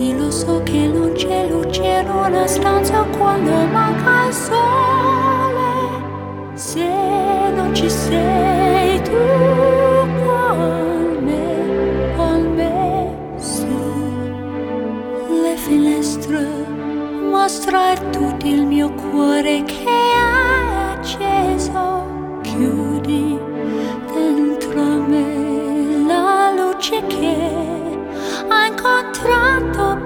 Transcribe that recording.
Sì, lo so che non c'è luce in una stanza quando manca il sole. Se non ci sei tu con me su le finestre, mostra tutto il mio cuore che hai acceso. Chiudi dentro me la luce che ha incontrato